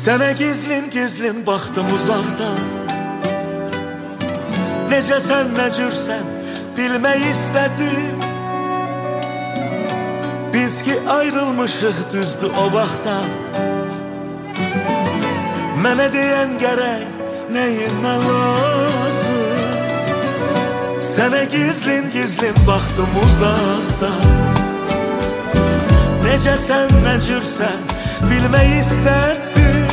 Sənə gizlin baxdım uzaqdan. Necəsən, nə cürsən bilmək istədim. Biz ki ayrılmışıq düzdür o vaxtdan. Mənə deyən gərək nəyinə lazım. Sənə gizlin baxdım uzaqdan. Necəsən, nə cürsən bilmək istədim.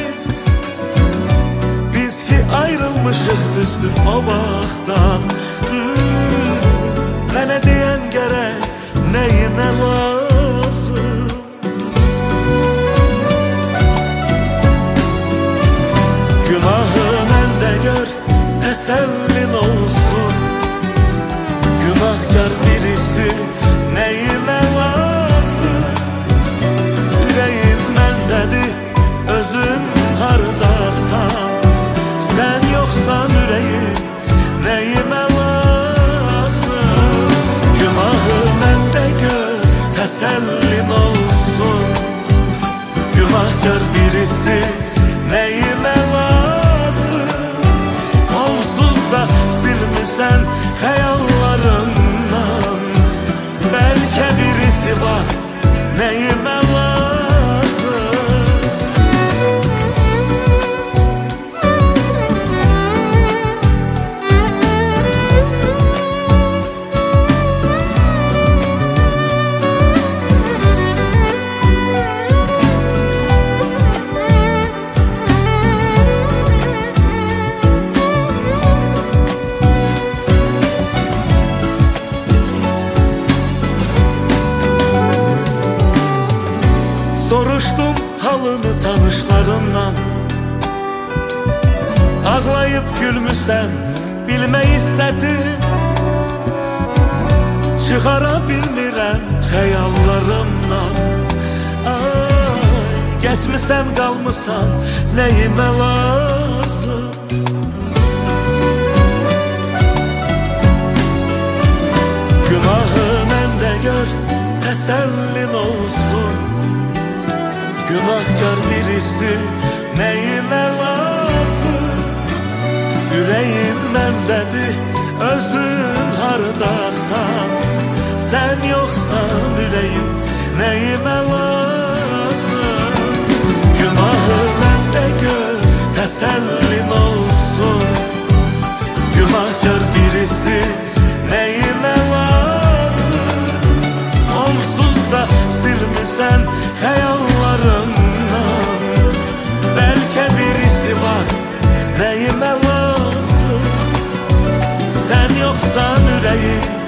Biz ki ayrılmışıq düzdür o vaxtdan. Mənə deyən gərək nəyinə lazım. Günahı məndə gör, təsəllin olsun. Günahkar birisi nəyinə lazım. Ürəyim məndədir, özün hardasan. Sən yoxsan ürəyim nəyimə lazım. Günahı məndə gör, təsəllin olsun. Günahkar birisi nəyimə lazım. Onsuz da silmisən xəyallarımdan. Bəlkə birisi var nəyimə lazım. Soruşdum halını tanışlarımdan. Ağlayıb gülmüsən bilmək istədim. Çıxara bilmirəm xəyallarımdan. Ay, getmisən qalmısan nəyimə lazım. Günahı məndə gör, təsəllin olsun. Günahkar birisi nəyinə lazım. Ürəyim məndədir, özün hardasan. Sən yoxsan ürəyim nəyimə lazım. Günahı məndə gör, təsəllin olsun. Günahkar birisi nəyinə lazım. Onsuz da silmisən xəyallarımdan. Bəlkə birisi var nəyimə lazım. Sən yoxsan ürəyim